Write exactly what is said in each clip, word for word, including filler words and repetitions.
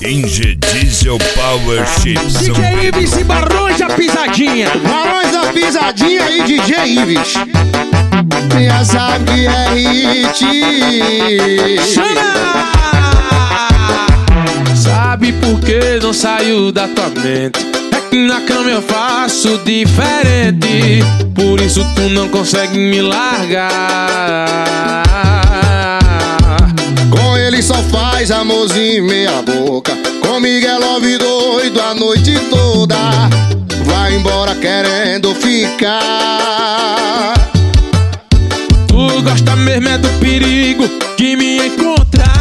Tinge Diesel Power Chips. D J Ives e Barões da Pisadinha. Barões da Pisadinha e D J Ives. Já sabe que é hit. Chama! Sabe por que não saiu da tua mente? É que na cama eu faço diferente. Por isso tu não consegue me largar. Com ele só faz amorzinho meia boca. Comigo é love doido a noite toda. Vai embora querendo ficar. Tu gosta mesmo é do perigo de me encontrar.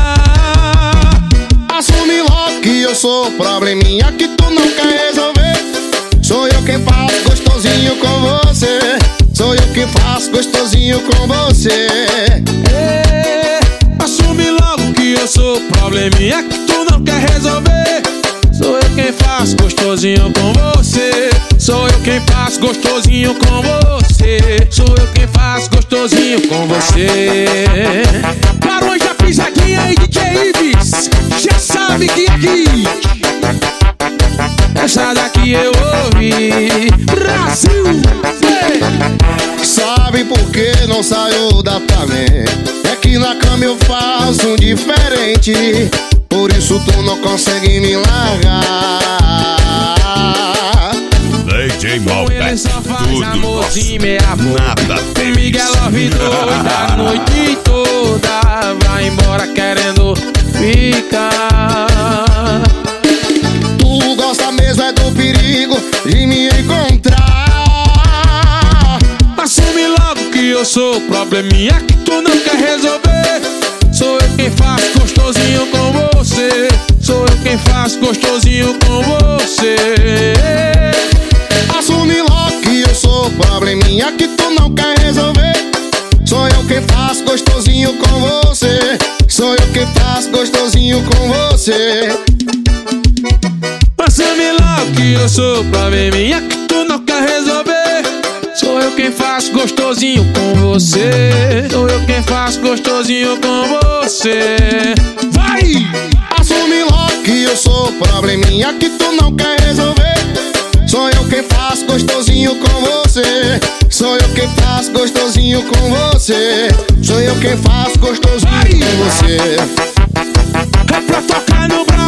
Assume logo que eu sou probleminha que tu não quer resolver. Sou eu quem faço gostosinho com você. Sou eu quem faço gostosinho com você. É, assume logo que eu sou probleminha que tu não quer resolver. Sou eu quem faço gostosinho com você. Sou eu quem faço gostosinho com você. Sou eu quem faço gostosinho com você. Barões da Pisadinha e D J Ives. Já sabe que aqui essa daqui eu ouvi. Brasil. Ei. Sabe por que não saiu da tua mente? É que na cama eu faço um diferente. Por isso tu não consegue me largar. D J Malbec, tudo nosso, nada Comigo é love doida a noite toda. Vai embora querendo ficar. Tu gosta mesmo é do perigo de me encontrar. Assume logo que eu sou probleminha que tu não quer resolver. Sou eu quem faço gostosinho com você. Sou eu quem faço gostosinho com você. Assume logo que eu sou probleminha que tu não quer resolver. Sou eu quem faço gostosinho com você. Sou eu quem faço gostosinho com você. Assume logo que eu sou probleminha que tu não quer resolver. Sou eu quem faço gostosinho com você. Sou eu quem faço gostosinho com você. Vai! Assume logo que eu sou probleminha que tu não quer resolver. Sou eu quem faço gostosinho com você. Sou eu quem faço gostosinho com você. Sou eu quem faço gostosinho com você. É pra tocar no Brasil.